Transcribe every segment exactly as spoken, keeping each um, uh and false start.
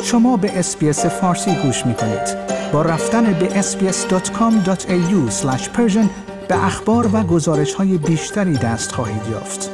شما به اس‌بی‌اس فارسی گوش می‌کنید. با رفتن به اس بی اس دات کام دات ای یو اسلش پرشن به اخبار و گزارش‌های بیشتری دست خواهید یافت.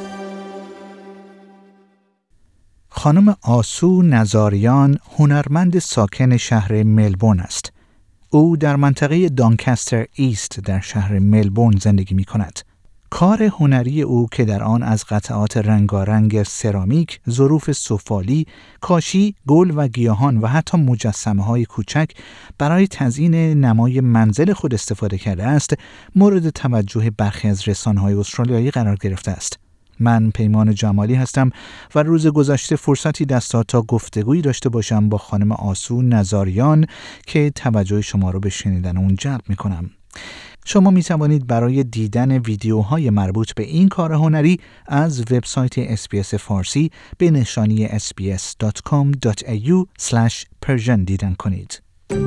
خانم آسو نزاریان هنرمند ساکن شهر ملبورن است. او در منطقه دانکستر ایست در شهر ملبورن زندگی می‌کند. کار هنری او که در آن از قطعات رنگارنگ سرامیک، ظروف سفالی، کاشی، گل و گیاهان و حتی مجسمه‌های کوچک برای تزیین نمای منزل خود استفاده کرده است، مورد توجه برخی از رسانه‌های استرالیایی قرار گرفته است. من پیمان جمالی هستم و روز گذشته فرصتی دست داد تا گفتگویی داشته باشم با خانم آسو نزاریان که توجه شما رو به شنیدن اون جلب می‌کنم. شما می توانید برای دیدن ویدیوهای مربوط به این کار هنری از وبسایت اس‌بی‌اس فارسی به نشانی اس بی اس دات کام دات ای یو اسلش پرشن دیدن کنید.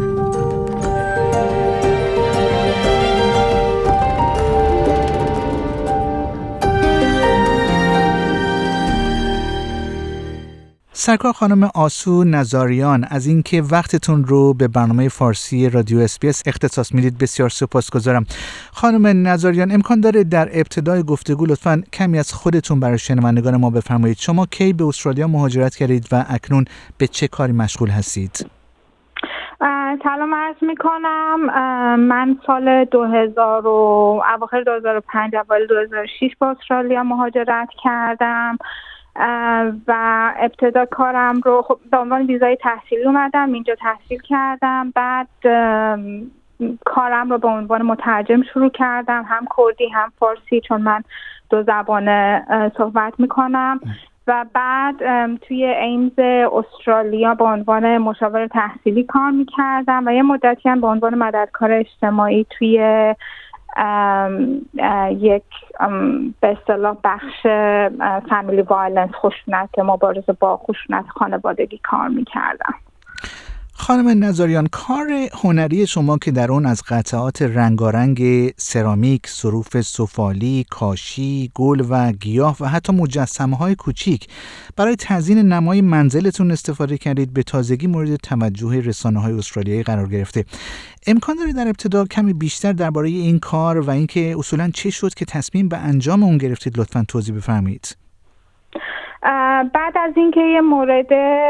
سرکار خانم آسو نزاریان، از اینکه وقتتون رو به برنامه فارسی رادیو اس‌بی‌اس اختصاص میدید بسیار سپاسگزارم. خانم نزاریان، امکان داره در ابتدای گفتگو لطفاً کمی از خودتون برای شنوندگان ما بفرمایید. شما کی به استرالیا مهاجرت کردید و اکنون به چه کاری مشغول هستید؟ سلام عرض میکنم. من سال دو هزار و اواخر دو هزار و پنج اوایل دو هزار و شش به استرالیا مهاجرت کردم و ابتدا کارم رو خب به عنوان ویزای تحصیلی اومدم اینجا تحصیل کردم. بعد کارم رو به عنوان مترجم شروع کردم، هم کردی هم فارسی، چون من دو زبان صحبت میکنم. و بعد توی ایمز استرالیا به عنوان مشاور تحصیلی کار میکردم و یه مدتی هم به عنوان مددکار اجتماعی توی ام یک ام به اصطلاح بخش فامیلی وایلنس، خشونت، مبارزه با خشونت خانوادگی کار میکردم. خانم نزاریان، کار هنری شما که در اون از قطعات رنگارنگ سرامیک، ظروف سفالی، کاشی، گل و گیاه و حتی مجسمه‌های کوچیک برای تزیین نمای منزلتون استفاده کردید، به تازگی مورد توجه رسانه‌های استرالیایی قرار گرفته. امکان داره در ابتدا کمی بیشتر درباره این کار و اینکه اصولاً چه شد که تصمیم به انجام اون گرفتید لطفاً توضیح بفرمایید؟ بعد از اینکه یه مورد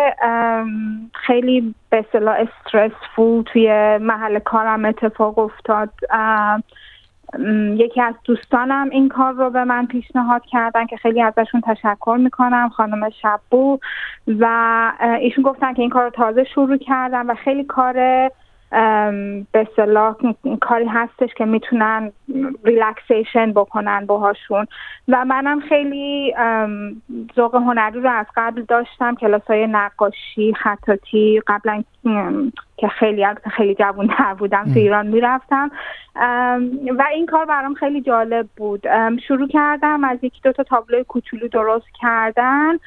خیلی به اصطلاح استرسفول توی محل کارم اتفاق افتاد، یکی از دوستانم این کار رو به من پیشنهاد کردن که خیلی ازشون تشکر میکنم، خانم شبو، و ایشون گفتن که این کار رو تازه شروع کردن و خیلی کار به اصطلاح کاری هستش که میتونن ریلکسیشن بکنن باهاشون. و منم خیلی ذوق هنری رو از قبل داشتم، کلاسای نقاشی، خطاطی قبلا که خیلی خیلی جوان‌تر بودم تو ایران میرفتم و این کار برام خیلی جالب بود. شروع کردم از یکی دو تا تابلوی کوچولو درست کردن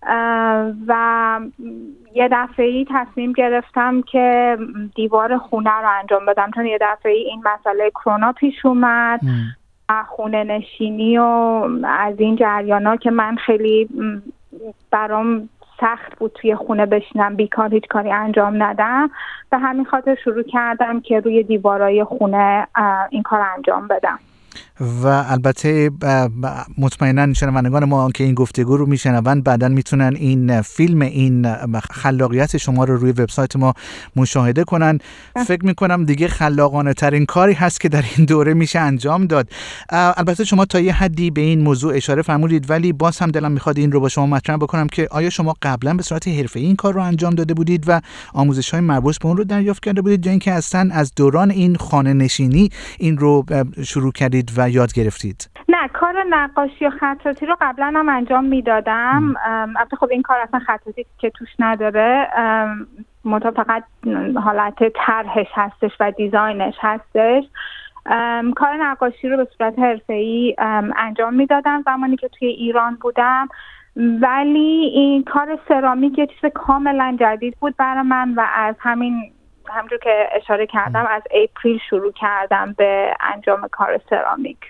و یه دفعه‌ای تصمیم گرفتم که دیوار خونه رو انجام بدم، چون یه دفعه‌ای این مسئله کرونا پیش اومد، خونه نشینی و از این جریانا که من خیلی برام سخت بود توی خونه بشینم بیکار هیچ کاری انجام ندم، به همین خاطر شروع کردم که روی دیوارای خونه این کار انجام بدم. و البته مطمئناً شنوندگان ما که این گفتگو رو میشنون بعداً میتونن این فیلم، این خلاقیت شما رو روی وبسایت ما مشاهده کنن. فکر میکنم دیگه خلاقانه ترین کاری هست که در این دوره میشه انجام داد. البته شما تا یه حدی به این موضوع اشاره فرمودید، ولی باز هم دلم میخواد این رو با شما مطرح بکنم که آیا شما قبلا به صورت حرفه‌ای این کار رو انجام داده بودید و آموزش‌های مربوط به اون رو دریافت کرده بودید، یا اینکه اصلا از دوران این خانه نشینی این رو شروع کردید و یاد گرفتید؟ نه، کار نقاشی و خطاطی رو قبلا هم انجام میدادم. البته خب این کار اصلا خطاطی که توش نداره، متا فقط حالت طرحش هستش و دیزاینش هستش. کار نقاشی رو به صورت حرفه‌ای انجام میدادم زمانی که توی ایران بودم، ولی این کار سرامیک یه چیز کاملا جدید بود برای من و از همین همونجور که اشاره کردم از اپریل شروع کردم به انجام کار سرامیک.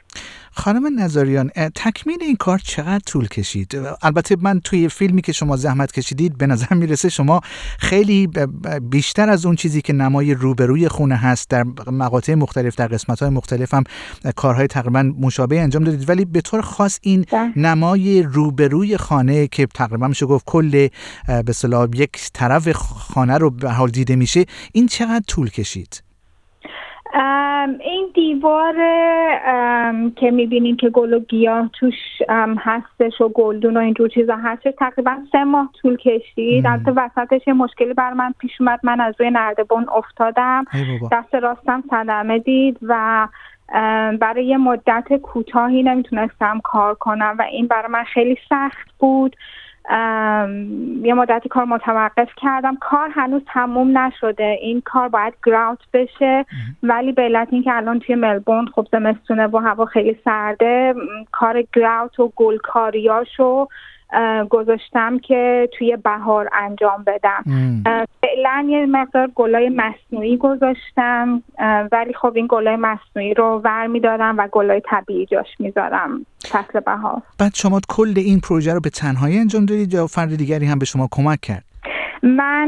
خانم نظاریان، تکمیل این کار چقدر طول کشید؟ البته من توی فیلمی که شما زحمت کشیدید به نظر میرسه شما خیلی بیشتر از اون چیزی که نمای روبروی خونه هست در مقاطع مختلف، در قسمت‌های مختلف هم کارهای تقریبا مشابه انجام دادید، ولی به طور خاص این ده. نمای روبروی خانه که تقریبا میشه گفت کل به اصطلاح یک طرف خانه رو به حال دیده میشه، این چقدر طول کشید؟ این دیوار که میبینیم که گل و گیاه توش هستش و گلدون و اینجور چیزا هستش تقریبا سه ماه طول کشید. البته وسطش یه مشکلی بر من پیش اومد، من از روی نردبون افتادم، دست راستم صدمه دید و برای یه مدت کوتاهی نمیتونستم کار کنم و این برای من خیلی سخت بود. یه مدتی کار متوقف کردم. کار هنوز تموم نشده، این کار باید گراوت بشه، ولی به علت این که الان توی ملبورن خب زمستونه و هوا خیلی سرده، کار گراوت و گلکاریاشو گذاشتم که توی بهار انجام بدم. فعلا یه مقدار گلای مصنوعی گذاشتم، ولی خب این گلای مصنوعی رو ور میدارم و گلای طبیعی جاش میذارم فصل بهار. بعد شما کل این پروژه رو به تنهایی انجام دادید یا فرد دیگری هم به شما کمک کرد؟ من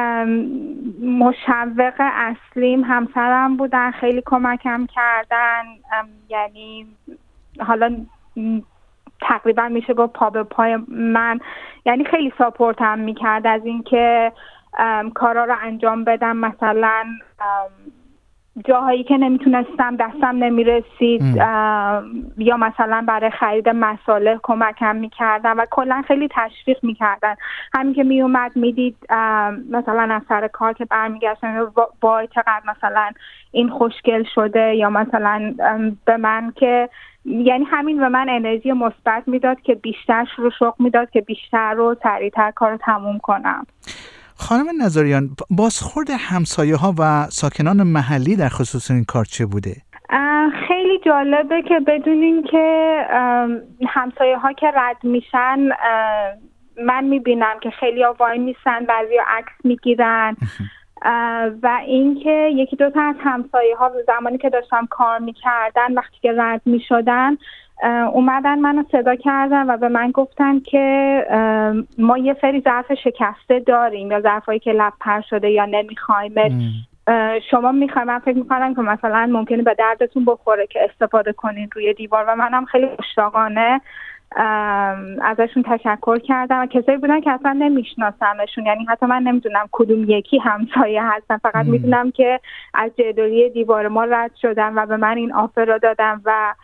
مشوق اصلیم همسرم بودن، خیلی کمکم کردن، یعنی حالا تقریبا میشه گفت پا به پای من، یعنی خیلی ساپورتم میکرد از اینکه کارا رو انجام بدم. مثلا جاهایی که نمیتونستم دستم نمیرسید یا مثلا برای خرید مصالح کمکم میکردن و کلا خیلی تشویق میکردن. همین که میومد میدید مثلا از سر کار که برمیگشتن وای چقدر مثلا این خوشگل شده، یا مثلا به من که یعنی همین به من انرژی مثبت میداد که بیشتر شروع شوق میداد که بیشتر رو سریعتر کار رو تموم کنم. خانم نظاریان، بازخورد همسایه ها و ساکنان محلی در خصوص این کار چه بوده؟ خیلی جالبه که بدونین که همسایه ها که رد میشن من میبینم که خیلی ها وای میسن، بعضی ها عکس میگیرن و اینکه یکی دو تا از همسایه ها زمانی که داشتم کار میکردن وقتی که رد میشدن اومدن منو صدا کردن و به من گفتن که ما یه سری ظرف شکسته داریم یا ظرفایی که لب پر شده یا نمیخوایم شما میخوایم. من فکر میکنم که مثلا ممکنه به دردتون بخوره که استفاده کنین روی دیوار و منم خیلی مشتاقانه ازشون تشکر کردم و کسایی بودن که اصلا نمیشناسمشون، یعنی حتی من نمیدونم کدوم یکی همسایه هستن، فقط میدونم که از جدولی دیوار ما رد شدن و به من این آفر رو دادن و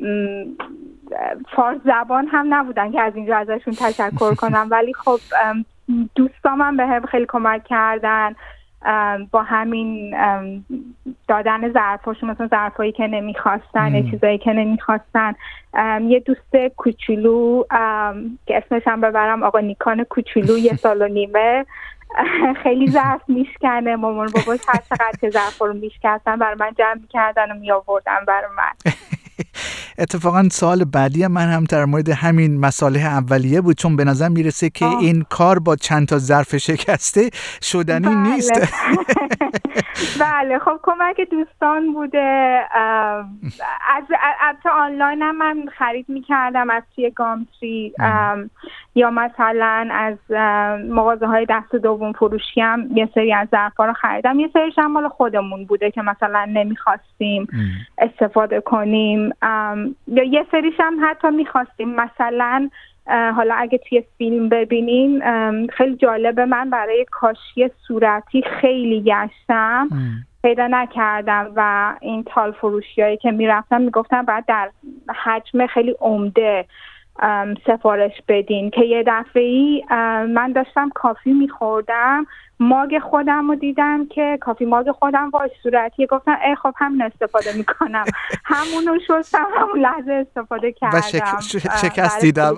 فارس زبان هم نبودن که از اینجا ازشون تشکر کنم، ولی خب دوستام هم به هم خیلی کمک کردن با همین دادن ظرفاشون، مثلا ظرفایی که نمیخواستن یه چیزایی که نمیخواستن. یه دوست کوچولو که اسمش هم ببرم آقا نیکان کوچولو، یه سال و نیمه، خیلی ظرف میشکنه، مامان باباش هر چقدر که ظرف رو میشکستن برای من جمع میکردن و میآوردن برای من. اتفاقا سوال بعدی من هم در مورد همین مصالح اولیه بود، چون به نظر میرسه که آه. این کار با چند تا ظرف شکسته شدنی بله. نیست. بله خب کمک دوستان بوده. از البته آنلاین هم من خرید میکردم از توی گامتری یا مثلا از مغازه های دست دوم فروشی هم یه سری از ظرفا رو خریدم. یه سریش هم مال خودمون بوده که مثلا نمیخواستیم استفاده کنیم یا یه سریش هم حتی میخواستیم. مثلا حالا اگه توی فیلم ببینین خیلی جالبه، من برای کاشی صورتی خیلی گشتم پیدا نکردم و این تال فروشی هایی که میرفتم میگفتم باید در حجم خیلی عمده سفارش بدین که یه دفعه‌ای من داشتم کافی میخوردم، ماگ خودم رو دیدم که کافی ماگ خودم واش صورتیه، گفتم ای خب همین استفاده میکنم، همونو شستم همون لحظه استفاده کردم و شک... شکست دیدم.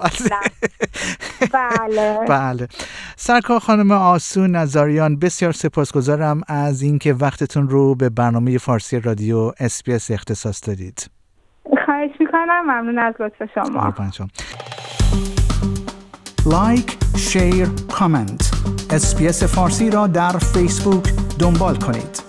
بله بله. سرکار خانم آسو نظاریان، بسیار سپاسگزارم از اینکه وقتتون رو به برنامه فارسی رادیو اس بی اس اختصاص دادید. خواهش میکنم، ممنون از لطف شما. لایک، شیر، کامنت. اس بی اس فارسی را در فیسبوک دنبال کنید.